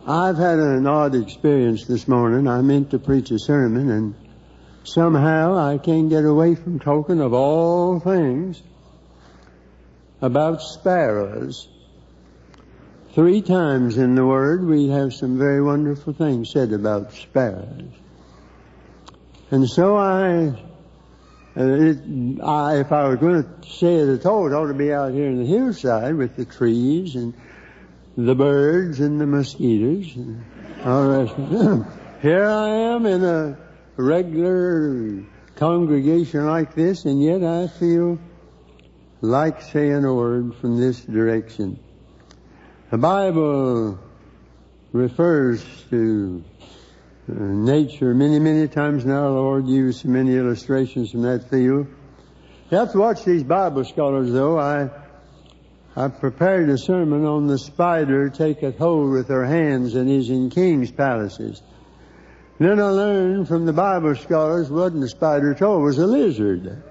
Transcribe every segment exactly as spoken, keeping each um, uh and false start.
I've had an odd experience this morning. I meant to preach a sermon, and somehow I can't get away from talking of all things about sparrows. Three times in the Word we have some very wonderful things said about sparrows. And so I, uh, it, I if I were going to say it at all, it ought to be out here in the hillside with the trees and the birds and the mosquitoes and all the rest of it. Here I am in a regular congregation like this, and yet I feel like saying a word from this direction. The Bible refers to uh, nature many, many times now. The Lord used many illustrations from that field. You have to watch these Bible scholars, though. I I prepared a sermon on the spider taketh hold with her hands and is in king's palaces. Then I learned from the Bible scholars wasn't a spider at all, it was a lizard.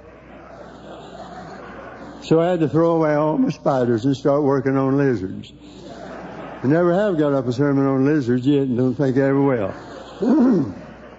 So I had to throw away all my spiders and start working on lizards. I never have got up a sermon on lizards yet, and don't think I ever will.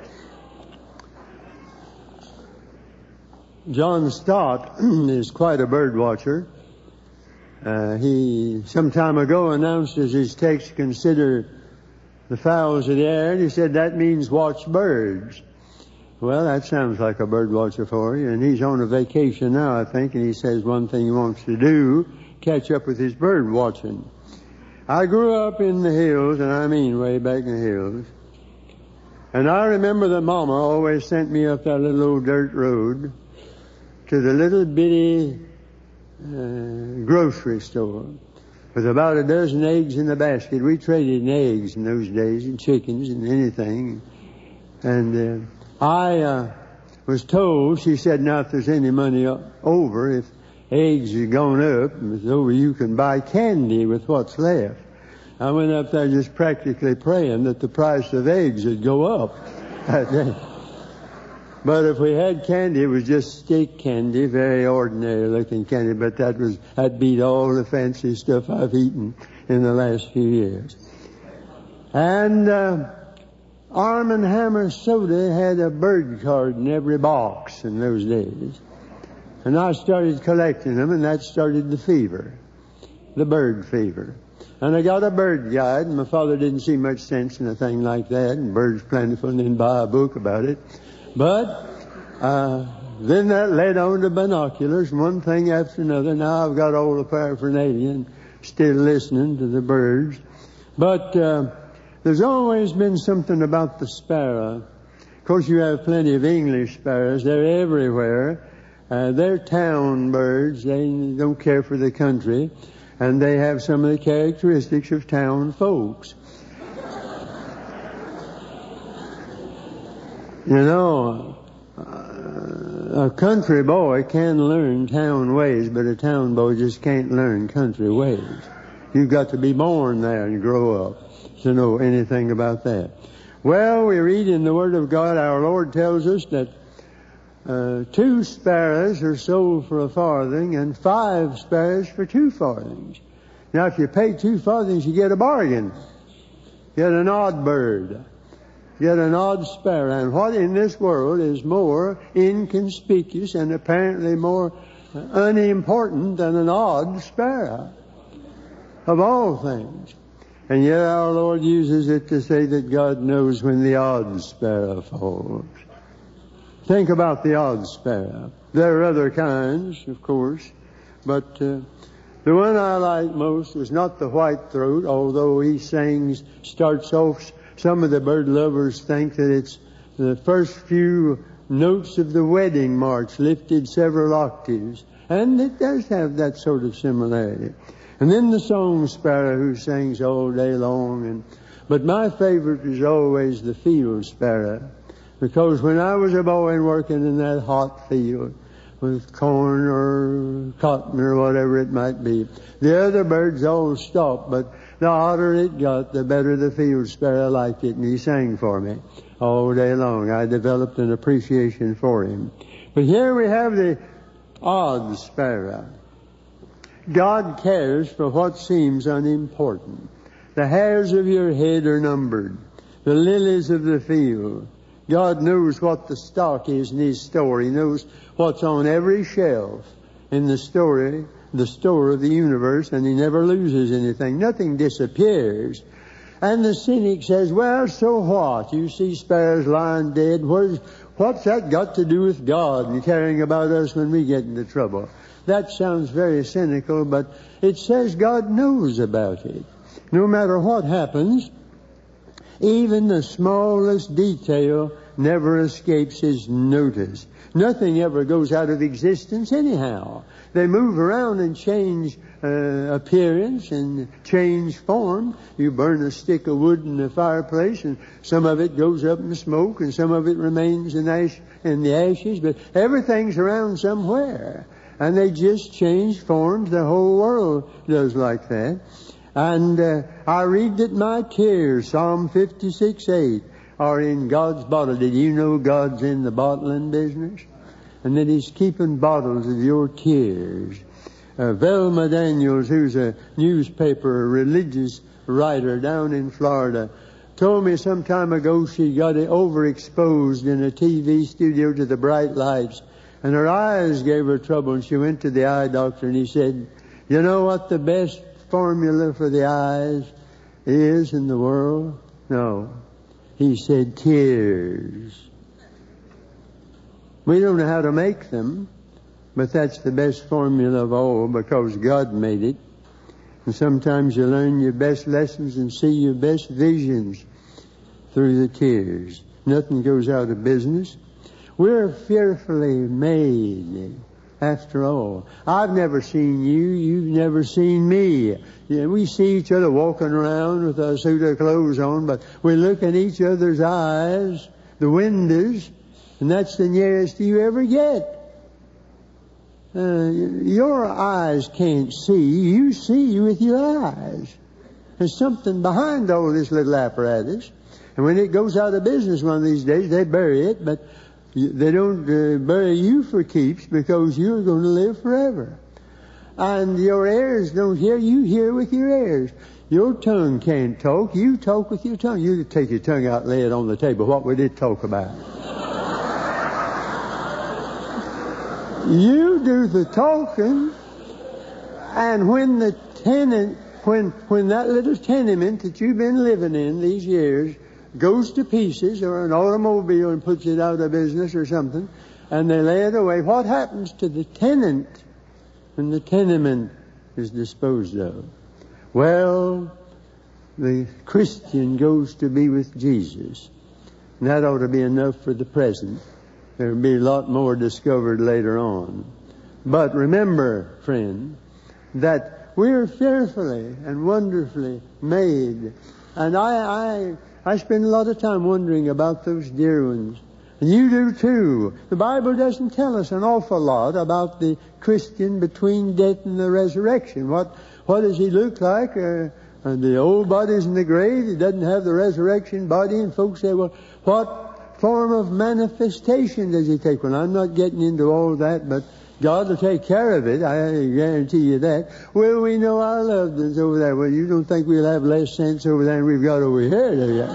John Stott is quite a bird watcher. Uh, he, some time ago, announced as his text, consider the fowls of the air, and he said that means watch birds. Well, that sounds like a bird watcher for you, and he's on a vacation now, I think, and he says one thing he wants to do, catch up with his bird watching. I grew up in the hills, and I mean way back in the hills, and I remember that Mama always sent me up that little old dirt road to the little bitty Uh, grocery store with about a dozen eggs in the basket. We traded in eggs in those days, and chickens and anything. And uh, I uh, was told, she said, now if there's any money over, if eggs are gone up, and it's over, you can buy candy with what's left. I went up there just practically praying that the price of eggs would go up that day. But if we had candy, it was just steak candy, very ordinary looking candy, but that was, that beat all the fancy stuff I've eaten in the last few years. And, uh, Arm and Hammer soda had a bird card in every box in those days. And I started collecting them, and that started the fever, the bird fever. And I got a bird guide, and my father didn't see much sense in a thing like that, and birds plentiful, and didn't buy a book about it. But uh, then that led on to binoculars, one thing after another. Now I've got all the paraphernalia and still listening to the birds. But uh, there's always been something about the sparrow. Of course, you have plenty of English sparrows. They're everywhere. Uh, they're town birds. They don't care for the country. And they have some of the characteristics of town folks. You know, uh, a country boy can learn town ways, but a town boy just can't learn country ways. You've got to be born there and grow up to know anything about that. Well, we read in the Word of God, our Lord tells us that uh, two sparrows are sold for a farthing and five sparrows for two farthings. Now, if you pay two farthings, you get a bargain. You get an odd bird. Yet an odd sparrow. And what in this world is more inconspicuous and apparently more unimportant than an odd sparrow? Of all things. And yet our Lord uses it to say that God knows when the odd sparrow falls. Think about the odd sparrow. There are other kinds, of course, but uh, the one I like most was not the white throat, although he sings, starts off. Some of the bird lovers think that it's the first few notes of the wedding march lifted several octaves. And it does have that sort of similarity. And then the song sparrow who sings all day long. And But my favorite is always the field sparrow. Because when I was a boy and working in that hot field with corn or cotton or whatever it might be, the other birds all stopped, but the hotter it got, the better the field sparrow liked it, and he sang for me all day long. I developed an appreciation for him. But here we have the odd sparrow. God cares for what seems unimportant. The hairs of your head are numbered. The lilies of the field. God knows what the stock is in His store. He knows what's on every shelf in the story, the store of the universe, and He never loses anything. Nothing disappears. And the cynic says, well, so what? You see sparrows lying dead. Where's, what's that got to do with God and caring about us when we get into trouble? That sounds very cynical, but it says God knows about it. No matter what happens, even the smallest detail never escapes His notice. Nothing ever goes out of existence anyhow. They move around and change uh, appearance and change form. You burn a stick of wood in the fireplace and some of it goes up in smoke and some of it remains in, ash, in the ashes, but everything's around somewhere. And they just change forms. The whole world does like that. And uh, I read that my tears, Psalm fifty-six eight, are in God's bottle. Did you know God's in the bottling business? And that He's keeping bottles of your tears. Uh, Velma Daniels, who's a newspaper, a religious writer down in Florida, told me some time ago she got overexposed in a T V studio to the bright lights. And her eyes gave her trouble, and she went to the eye doctor, and he said, you know what the best formula for the eyes is in the world? No. He said, tears. We don't know how to make them, but that's the best formula of all because God made it. And sometimes you learn your best lessons and see your best visions through the tears. Nothing goes out of business. We're fearfully made, after all. I've never seen you. You've never seen me. Yeah, we see each other walking around with a suit of clothes on, but we look in each other's eyes, the windows, and that's the nearest you ever get. Uh, your eyes can't see. You see with your eyes. There's something behind all this little apparatus. And when it goes out of business one of these days, they bury it, but they don't uh, bury you for keeps because you're going to live forever. And your ears don't hear. You hear with your ears. Your tongue can't talk. You talk with your tongue. You take your tongue out and lay it on the table. What would it talk about? You do the talking. And when the tenant, when, when that little tenement that you've been living in these years goes to pieces, or an automobile and puts it out of business or something, and they lay it away, what happens to the tenant when the tenement is disposed of? Well, the Christian goes to be with Jesus. And that ought to be enough for the present. There'll be a lot more discovered later on. But remember, friend, that we're fearfully and wonderfully made. And I, I, I spend a lot of time wondering about those dear ones. And you do too. The Bible doesn't tell us an awful lot about the Christian between death and the resurrection. What, what does he look like? Uh, and the old body's in the grave. He doesn't have the resurrection body. And folks say, well, what form of manifestation does he take? Well, I'm not getting into all that, but God will take care of it. I guarantee you that. Well, we know our loved ones over there. Well, you don't think we'll have less sense over there than we've got over here, do you?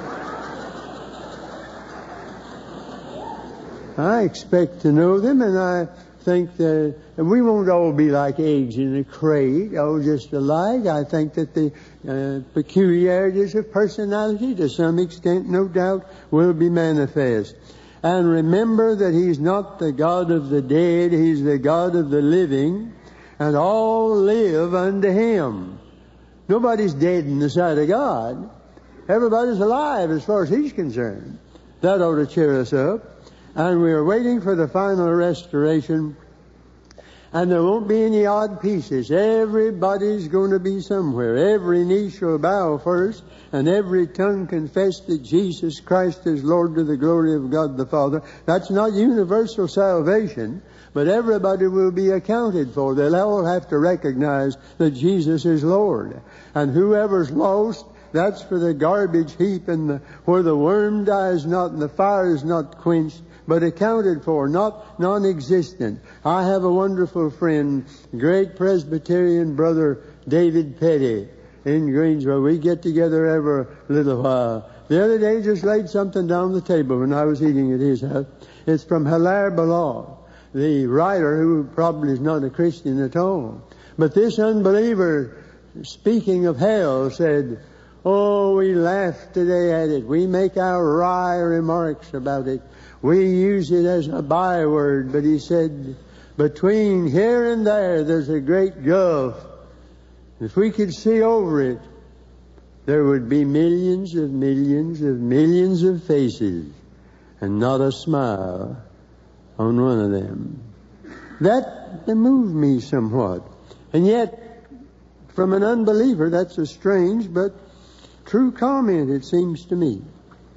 I expect to know them, and I think that we won't all be like eggs in a crate, all just alike. I think that the uh, peculiarities of personality, to some extent, no doubt, will be manifest. And remember that He's not the God of the dead, He's the God of the living, and all live unto Him. Nobody's dead in the sight of God. Everybody's alive as far as He's concerned. That ought to cheer us up. And we are waiting for the final restoration. And there won't be any odd pieces. Everybody's going to be somewhere. Every knee shall bow first, and every tongue confess that Jesus Christ is Lord to the glory of God the Father. That's not universal salvation, but everybody will be accounted for. They'll all have to recognize that Jesus is Lord. And whoever's lost, that's for the garbage heap and the, where the worm dies not and the fire is not quenched, but accounted for, not non-existent. I have a wonderful friend, great Presbyterian brother David Petty. in Greensboro. We get together every little while. The other day, just laid something down the table when I was eating at his house. It's from Hilaire Belloc, the writer who probably is not a Christian at all. But this unbeliever, speaking of hell, said, "Oh, we laugh today at it. We make our wry remarks about it. We use it as a byword." But he said, between here and there, there's a great gulf. If we could see over it, there would be millions of millions of millions of faces and not a smile on one of them. That moved me somewhat. And yet, from an unbeliever, that's a strange but true comment, it seems to me.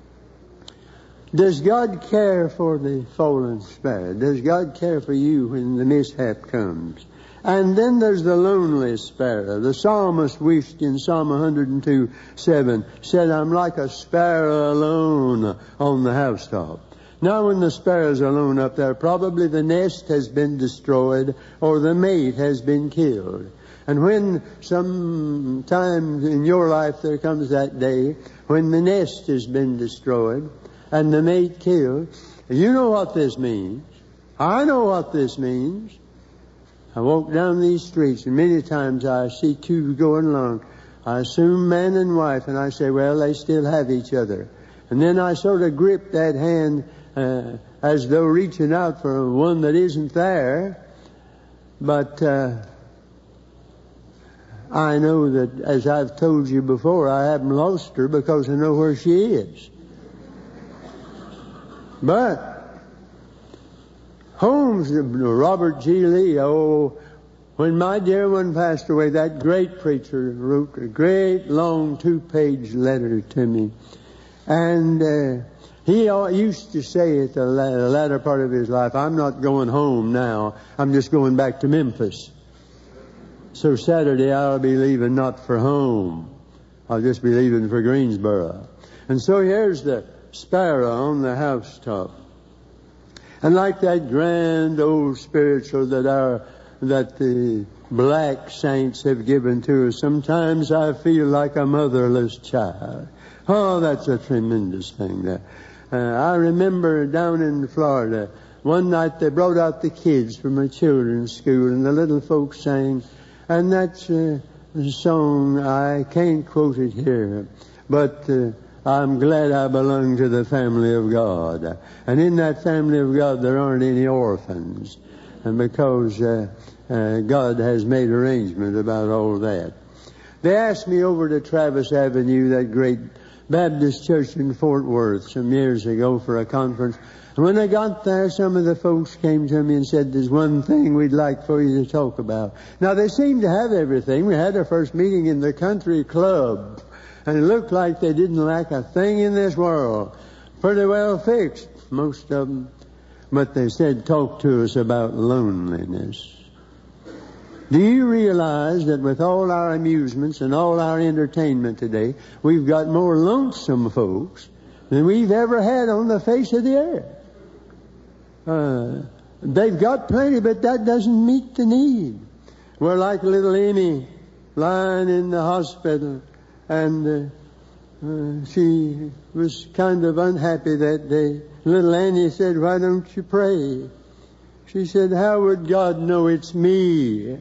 Does God care for the fallen sparrow? Does God care for you when the mishap comes? And then there's the lonely sparrow. The psalmist wished in Psalm one hundred two, seven, said, "I'm like a sparrow alone on the housetop." Now when the sparrow's alone up there, probably the nest has been destroyed or the mate has been killed. And when sometime in your life there comes that day when the nest has been destroyed and the mate killed, you know what this means. I know what this means. I walk down these streets and many times I see two going along. I assume man and wife, and I say, well, they still have each other. And then I sort of grip that hand uh, as though reaching out for one that isn't there. But uh, I know that, as I've told you before, I haven't lost her because I know where she is. But Holmes, Robert G. Lee, oh, when my dear one passed away, that great preacher wrote a great long two-page letter to me. And uh, he used to say at the latter part of his life, "I'm not going home now. I'm just going back to Memphis. So Saturday I'll be leaving not for home. I'll just be leaving for Greensboro." And so here's the sparrow on the housetop. And like that grand old spiritual that our, that the black saints have given to us, sometimes I feel like a motherless child. Oh, that's a tremendous thing there. Uh, I remember down in Florida, one night they brought out the kids from a children's school and the little folks sang, and that's uh, a song, I can't quote it here, but uh, I'm glad I belong to the family of God. And in that family of God, there aren't any orphans. And because uh, uh, God has made arrangement about all that. They asked me over to Travis Avenue, that great Baptist church in Fort Worth, some years ago for a conference. And when I got there, some of the folks came to me and said, "There's one thing we'd like for you to talk about." Now, they seemed to have everything. We had our first meeting in the country club. And it looked like they didn't lack a thing in this world. Pretty well fixed, most of them. But they said, "Talk to us about loneliness." Do you realize that with all our amusements and all our entertainment today, we've got more lonesome folks than we've ever had on the face of the earth? Uh, they've got plenty, but that doesn't meet the need. We're like little Amy lying in the hospital. And uh, uh, she was kind of unhappy that day. Little Annie said, "Why don't you pray?" She said, "How would God know it's me?"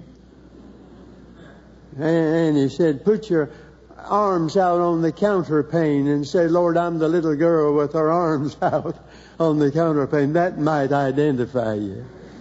And Annie said, "Put your arms out on the counterpane and say, 'Lord, I'm the little girl with her arms out on the counterpane.' That might identify you."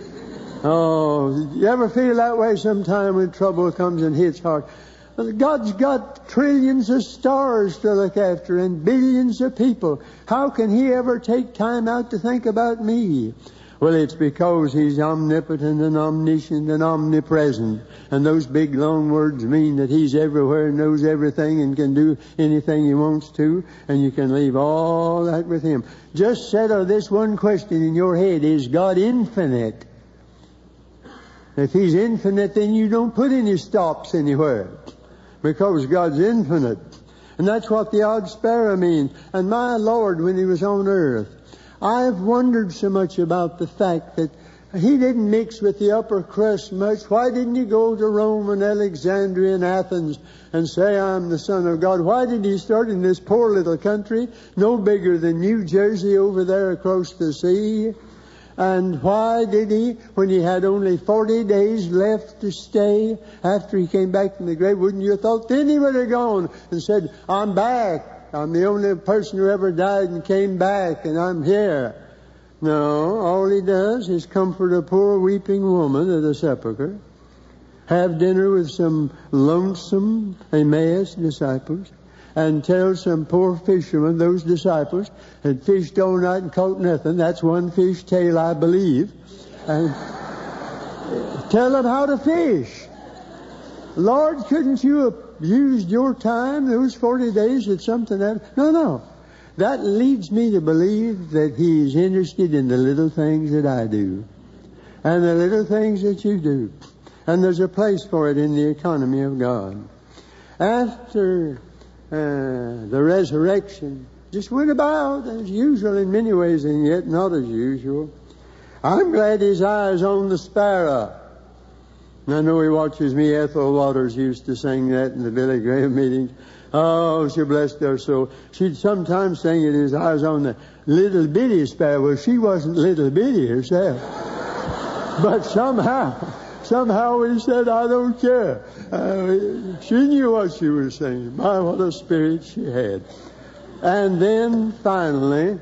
Oh, you ever feel that way sometime when trouble comes and hits hard? God's got trillions of stars to look after and billions of people. How can He ever take time out to think about me? Well, it's because He's omnipotent and omniscient and omnipresent. And those big long words mean that He's everywhere and knows everything and can do anything He wants to. And you can leave all that with Him. Just settle this one question in your head. Is God infinite? If He's infinite, then you don't put any stops anywhere. Because God's infinite. And that's what the odd sparrow means. And my Lord, when He was on earth, I've wondered so much about the fact that he didn't mix with the upper crust much. Why didn't he go to Rome and Alexandria and Athens and say, I'm the Son of God? Why did he start in this poor little country, no bigger than New Jersey over there across the sea? And why did he, when he had only forty days left to stay after he came back from the grave, wouldn't you have thought then he would have gone and said, I'm back. I'm the only person who ever died and came back, and I'm here. No, all he does is comfort a poor weeping woman at a sepulcher, have dinner with some lonesome Emmaus disciples, and tell some poor fishermen, those disciples, had fished all night and caught nothing. That's one fish tail, I believe. And tell them how to fish. Lord, couldn't you have used your time, those forty days, at something else? No, no. That leads me to believe that he's interested in the little things that I do, and the little things that you do. And there's a place for it in the economy of God. After uh, the resurrection, just went about as usual in many ways, and yet not as usual. I'm glad his eye's on the sparrow. I know he watches me. Ethel Waters used to sing that in the Billy Graham meetings. Oh, she blessed her soul. She'd sometimes sing it, his eyes on the little bitty sparrow. Well, she wasn't little bitty herself. But somehow, somehow we said, I don't care. Uh, she knew what she was saying. My, what a spirit she had. And then finally,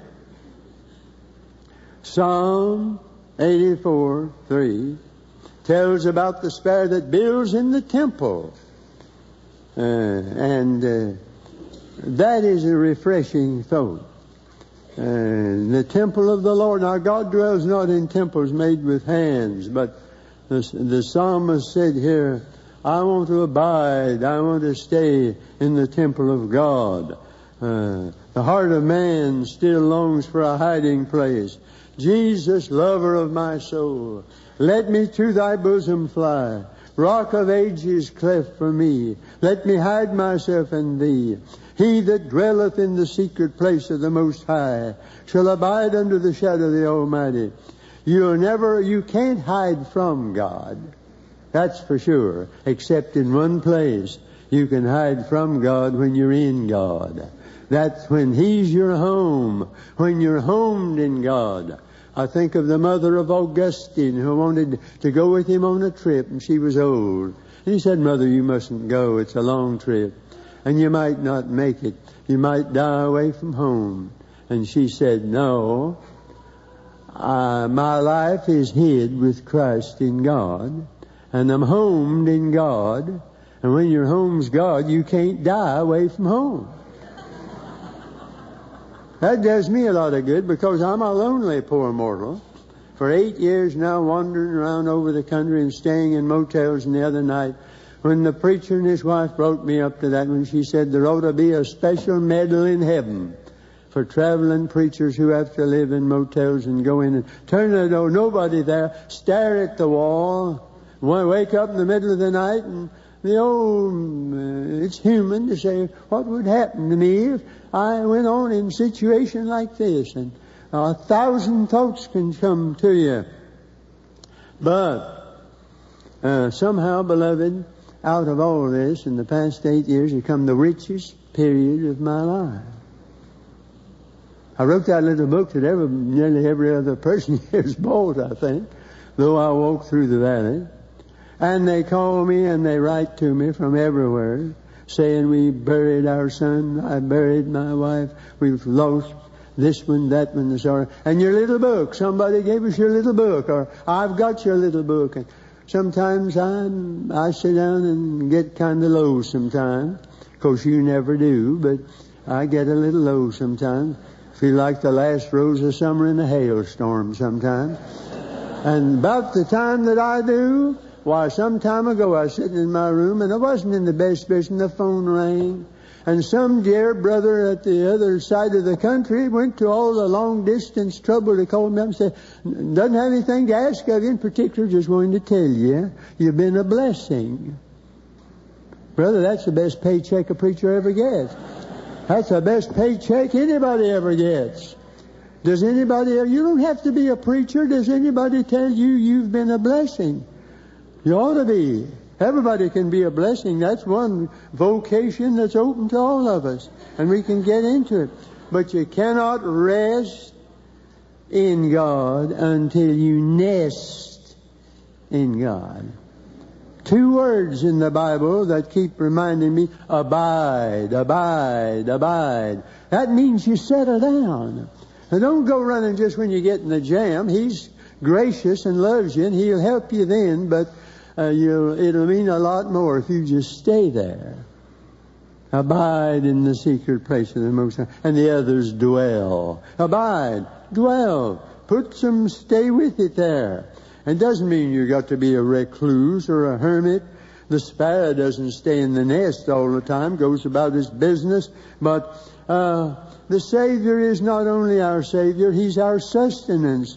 Psalm eighty-four, three tells about the sparrow that builds in the temple. Uh, and uh, that is a refreshing thought. Uh, the temple of the Lord. Now, God dwells not in temples made with hands, but the, the psalmist said here, I want to abide, I want to stay in the temple of God. Uh, the heart of man still longs for a hiding place. Jesus, lover of my soul, let me to thy bosom fly. Rock of ages, cleft for me. Let me hide myself in thee. He that dwelleth in the secret place of the Most High shall abide under the shadow of the Almighty. You'll never, you can't hide from God. That's for sure. Except in one place. You can hide from God when you're in God. That's when He's your home. When you're homed in God. I think of the mother of Augustine who wanted to go with him on a trip, and she was old. And he said, Mother, you mustn't go. It's a long trip. And you might not make it. You might die away from home. And she said, no, uh, my life is hid with Christ in God, and I'm homed in God. And when your home's God, you can't die away from home. That does me a lot of good because I'm a lonely poor mortal. For eight years now wandering around over the country and staying in motels. And the other night when the preacher and his wife brought me up to that one, she said there ought to be a special medal in heaven for traveling preachers who have to live in motels and go in and turn the door, nobody there, stare at the wall, wake up in the middle of the night and the old, uh, it's human to say, what would happen to me if I went on in a situation like this? And a thousand thoughts can come to you. But uh, somehow, beloved, out of all this, in the past eight years, has come the richest period of my life. I wrote that little book that every, nearly every other person here has bought, I think, though I walk through the valley. And they call me and they write to me from everywhere, saying we buried our son, I buried my wife, we've lost this one, that one, this other. And your little book, somebody gave us your little book, or I've got your little book. And sometimes I'm, I sit down and get kind of low sometimes. Of course, you never do, but I get a little low sometimes. Feel like the last rose of summer in a hailstorm sometimes. And about the time that I do, why, some time ago I was sitting in my room and I wasn't in the best spirits and the phone rang. And some dear brother at the other side of the country went to all the long distance trouble to call me up and say, doesn't have anything to ask of you in particular, just wanting to tell you, you've been a blessing. Brother, that's the best paycheck a preacher ever gets. That's the best paycheck anybody ever gets. Does anybody, you don't have to be a preacher. Does anybody tell you you've been a blessing? You ought to be. Everybody can be a blessing. That's one vocation that's open to all of us. And we can get into it. But you cannot rest in God until you nest in God. Two words in the Bible that keep reminding me, abide, abide, abide. That means you settle down. Now don't go running just when you get in the jam. He's gracious and loves you, and He'll help you then, but uh, you'll, it'll mean a lot more if you just stay there. Abide in the secret place of the Most High. And the others dwell. Abide, dwell. Put some, stay with it there. It doesn't mean you've got to be a recluse or a hermit. The sparrow doesn't stay in the nest all the time, goes about his business. But uh, the Savior is not only our Savior, He's our sustenance.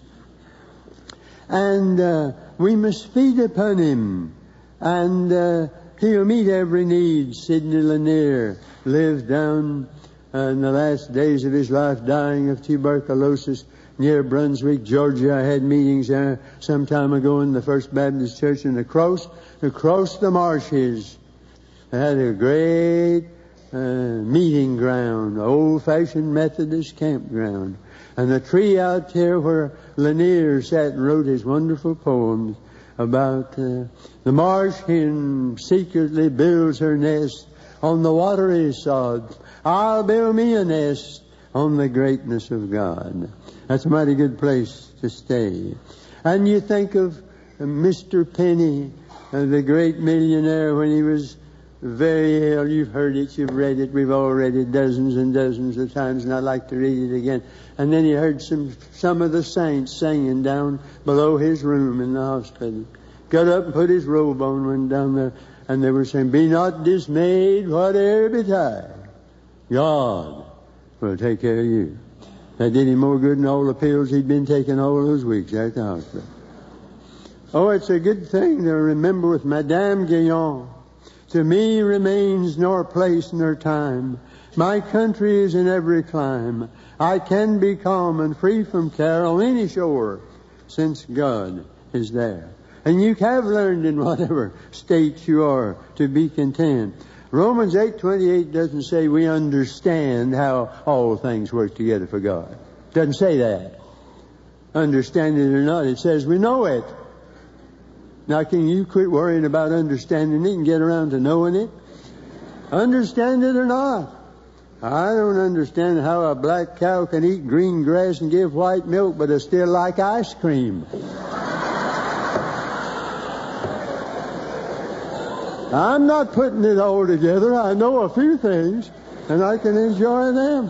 And uh, we must feed upon Him. And uh, He'll meet every need. Sidney Lanier lived down uh, in the last days of his life, dying of tuberculosis, near Brunswick, Georgia. I had meetings there some time ago in the First Baptist Church, and across, across the marshes, they had a great uh, meeting ground, old-fashioned Methodist campground. And the tree out there where Lanier sat and wrote his wonderful poems about uh, the marsh hen secretly builds her nest on the watery sod. I'll build me a nest on the greatness of God. That's a mighty good place to stay. And you think of Mister Penny, uh, the great millionaire, when he was very ill. You've heard it, you've read it, we've all read it dozens and dozens of times, and I'd like to read it again. And then he heard some some of the saints singing down below his room in the hospital. Got up and put his robe on, went down there, and they were saying, "Be not dismayed, whate'er betide. God will take care of you." That did him more good than all the pills he'd been taking all those weeks at the hospital. Oh, it's a good thing to remember with Madame Guyon. To me remains nor place nor time. My country is in every clime. I can be calm and free from care on any shore, since God is there. And you have learned in whatever state you are to be content. Romans eight twenty-eight doesn't say we understand how all things work together for God. It doesn't say that. Understand it or not, it says we know it. Now can you quit worrying about understanding it and get around to knowing it? Understand it or not. I don't understand how a black cow can eat green grass and give white milk, but I still like ice cream. I'm not putting it all together. I know a few things, and I can enjoy them.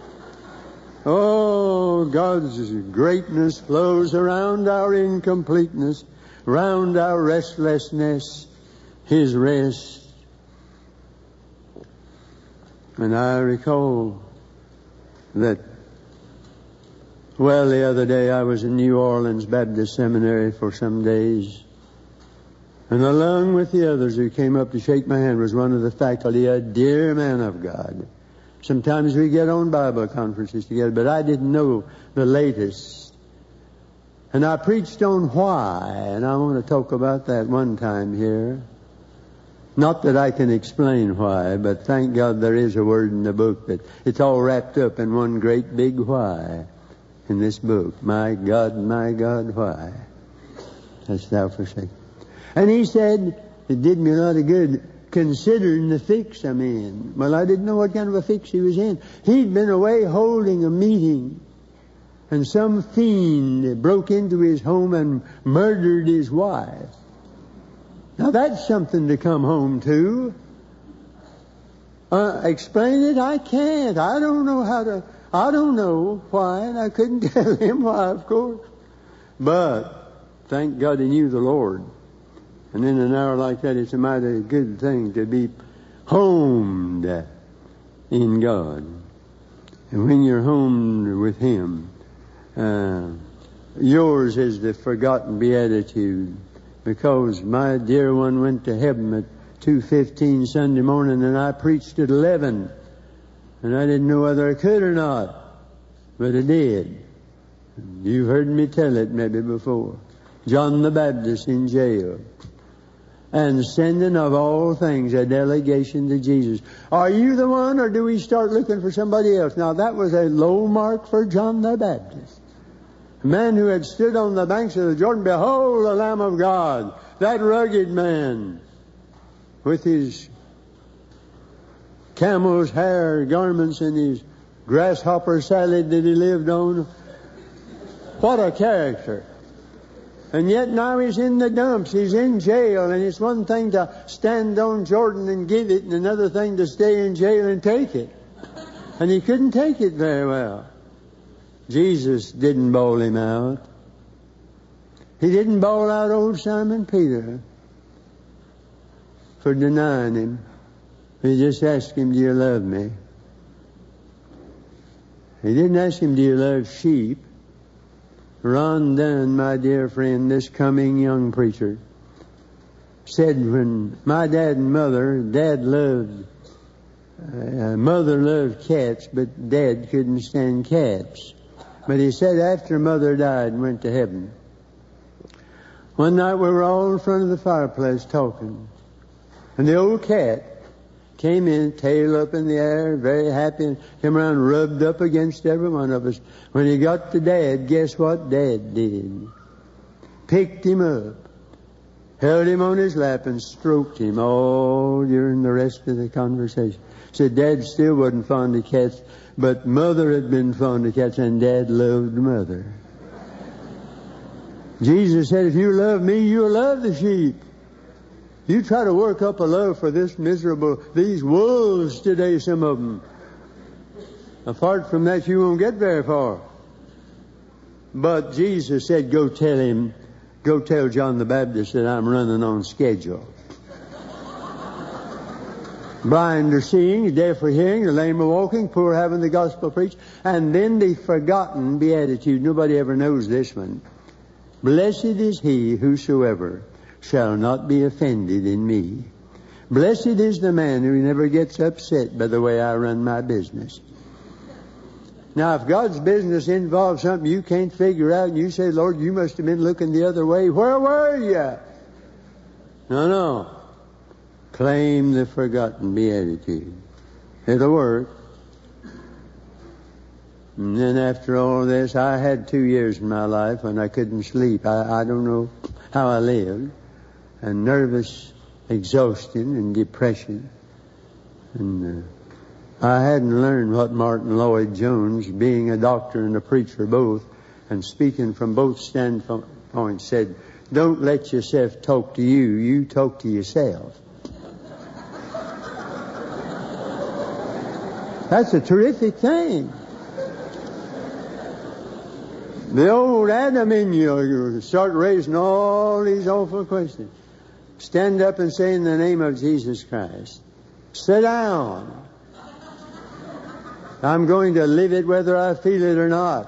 Oh, God's greatness flows around our incompleteness, round our restlessness, His rest. And I recall that, well, the other day I was in New Orleans Baptist Seminary for some days. And along with the others who came up to shake my hand was one of the faculty, a dear man of God. Sometimes we get on Bible conferences together, but I didn't know the latest. And I preached on why, and I want to talk about that one time here. Not that I can explain why, but thank God there is a word in the book that it's all wrapped up in one great big why in this book. My God, my God, why hast thou forsaken? And he said, it did me a lot of good considering the fix I'm in. Well, I didn't know what kind of a fix he was in. He'd been away holding a meeting, and some fiend broke into his home and murdered his wife. Now that's something to come home to. Uh, explain it? I can't. I don't know how to, I don't know why, and I couldn't tell him why, of course. But thank God he knew the Lord. And in an hour like that, it's a mighty good thing to be homed in God. And when you're homed with Him, uh, yours is the forgotten beatitude. Because my dear one went to heaven at two fifteen Sunday morning, and I preached at eleven. And I didn't know whether I could or not. But I did. You've heard me tell it maybe before. John the Baptist in jail. And sending of all things a delegation to Jesus. Are you the one, or do we start looking for somebody else? Now that was a low mark for John the Baptist. A man who had stood on the banks of the Jordan. Behold the Lamb of God. That rugged man with his camel's hair garments and his grasshopper salad that he lived on. What a character. And yet now he's in the dumps. He's in jail. And it's one thing to stand on Jordan and give it, and another thing to stay in jail and take it. And he couldn't take it very well. Jesus didn't bawl him out. He didn't bawl out old Simon Peter for denying him. He just asked him, do you love me? He didn't ask him, do you love sheep? Ron Dunn, my dear friend, this coming young preacher, said when my dad and mother, dad loved, uh, mother loved cats, but dad couldn't stand cats. But he said after mother died and went to heaven, one night we were all in front of the fireplace talking, and the old cat came in, tail up in the air, very happy, and came around and rubbed up against every one of us. When he got to Dad, guess what Dad did? Picked him up, held him on his lap, and stroked him all during the rest of the conversation. Said Dad still wasn't fond of cats, but Mother had been fond of cats, and Dad loved Mother. Jesus said, if you love me, you'll love the sheep. You try to work up a love for this miserable, these wolves today, some of them. Apart from that, you won't get very far. But Jesus said, go tell him, go tell John the Baptist that I'm running on schedule. Blind are seeing, deaf are hearing, the lame are walking, poor having the gospel preached. And then the forgotten beatitude. Nobody ever knows this one. Blessed is he whosoever shall not be offended in me. Blessed is the man who never gets upset by the way I run my business. Now, if God's business involves something you can't figure out, and you say, Lord, you must have been looking the other way, where were you? No, no. Claim the forgotten beatitude. It'll work. And then after all this, I had two years in my life when I couldn't sleep. I, I don't know how I lived. And nervous exhaustion and depression. And uh, I hadn't learned what Martin Lloyd-Jones, being a doctor and a preacher both, and speaking from both standpoints, said, don't let yourself talk to you, you talk to yourself. That's a terrific thing. The old Adam in you, you start raising all these awful questions. Stand up and say, in the name of Jesus Christ, sit down. I'm going to live it whether I feel it or not.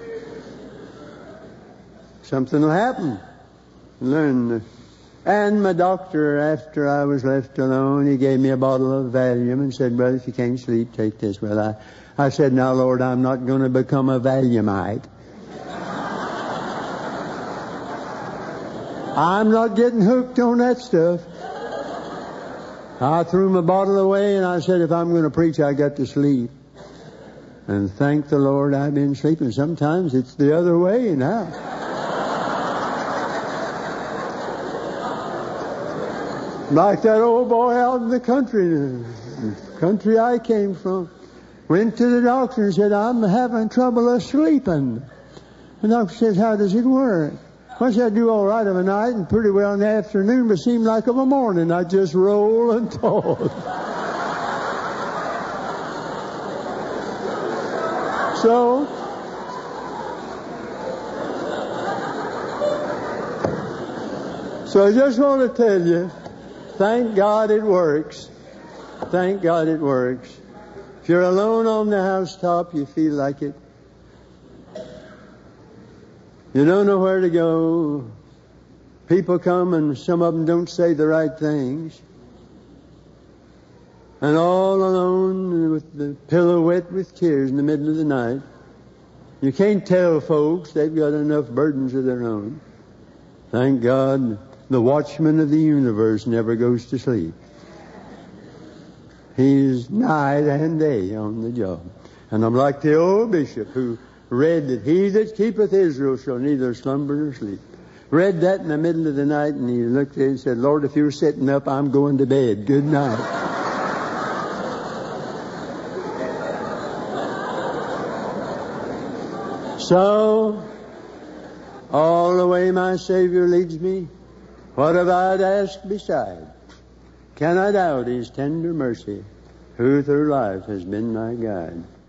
Something will happen. Learn. And my doctor, after I was left alone, he gave me a bottle of Valium and said, well, if you can't sleep, take this. Well, I, I said, now, Lord, I'm not going to become a Valiumite. I'm not getting hooked on that stuff. I threw my bottle away and I said, if I'm going to preach, I got to sleep. And thank the Lord I've been sleeping. Sometimes it's the other way now. Like that old boy out in the country, the country I came from, went to the doctor and said, I'm having trouble of sleeping. The doctor says, how does it work? Well, I do all right of a night and pretty well in the afternoon, but it seemed like of a morning I just roll and toss. So, so I just want to tell you, thank God it works. Thank God it works. If you're alone on the housetop, you feel like it. You don't know where to go. People come and some of them don't say the right things. And all alone with the pillow wet with tears in the middle of the night. You can't tell folks they've got enough burdens of their own. Thank God the watchman of the universe never goes to sleep. He's night and day on the job. And I'm like the old bishop who read that he that keepeth Israel shall neither slumber nor sleep. Read that in the middle of the night, and he looked at it and said, Lord, if you're sitting up, I'm going to bed. Good night. So, all the way my Savior leads me, what have I to ask beside? Can I doubt His tender mercy, who through life has been my guide?